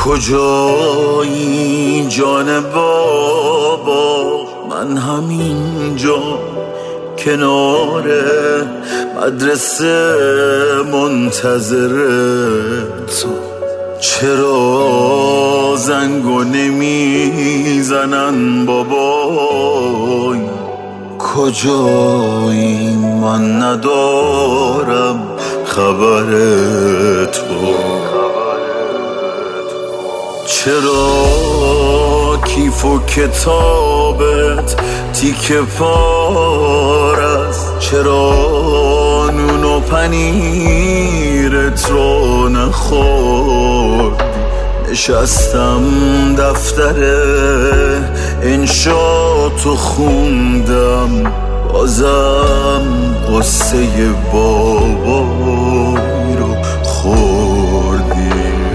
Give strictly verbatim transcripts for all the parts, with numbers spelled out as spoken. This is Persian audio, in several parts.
کجایی جان بابا؟ من همینجا کنار مدرسه منتظر تو. چرا زنگو نمیزنن بابای؟ کجایی من ندارم خبر تو. چرا کیف و کتابت تیکه پار است؟ چرا نون و پنیرت رو نخوردی؟ نشستم دفتر انشاتو خوندم، بازم قصه بابایی رو خوردی.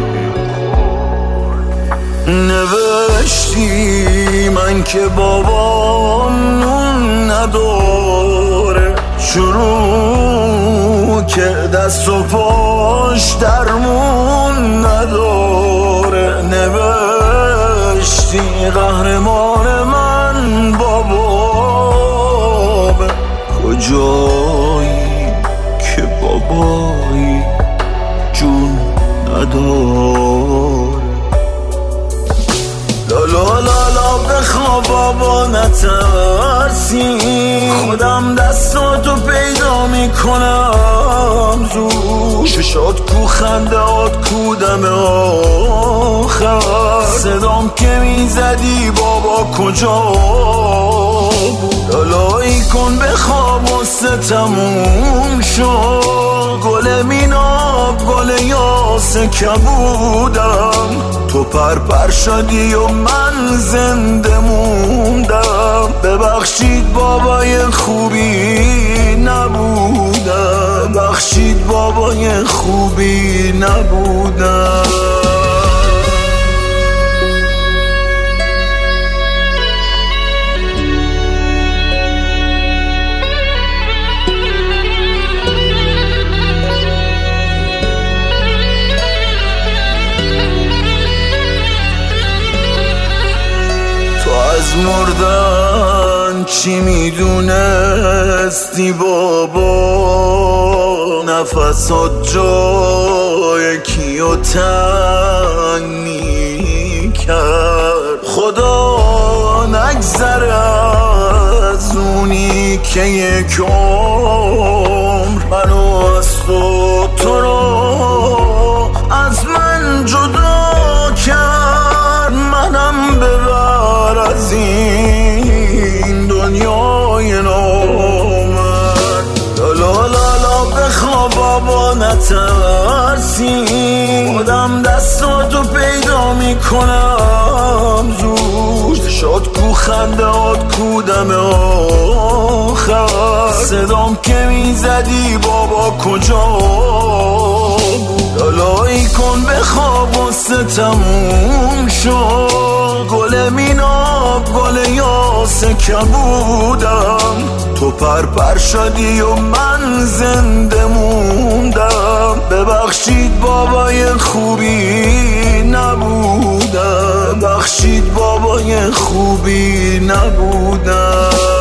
نوشتی من که بابام نون نداره، شروع که دست و پاش درمون نداره. نوشتی قهرمان من بابام، کجایی که بابایی جون نداره. لالا لالا بخواب بابا نترسی، خودم دستاتو پیدا میکنم زود. چشات کو خندهات کو دم آخر، صدام که میزدی بابا کجا بود؟ لالایی کن بخواب و تموم شد. گل میناب گل یاسه کبودم، تو پر پر شدی و من زنده موندم. ببخشید بابای خوبی نبودم، ببخشید بابای خوبی نبودم. از مردن چی میدونستی بابا؟ نفسات جای کیو تنگ میکرد؟ خدا نگذره از اونی که یک عمر منو از تو تو رو از من جدا کرد. منم ببر از این دنیای نامرد. لالا لالا بخواب بابا نترسی، خودم دستاتو پیدا میکنم زود. شاد کو خندهات کو دم آخر، صدام که میزدی بابا کجا بود؟ لالایی کن بخواب و تموم شد. گل میناب گل یاسه کبودم، تو پر پر شدی و من زنده موندم. ببخشید بابای خوبی نبودم، ببخشید بابای خوبی نبودم.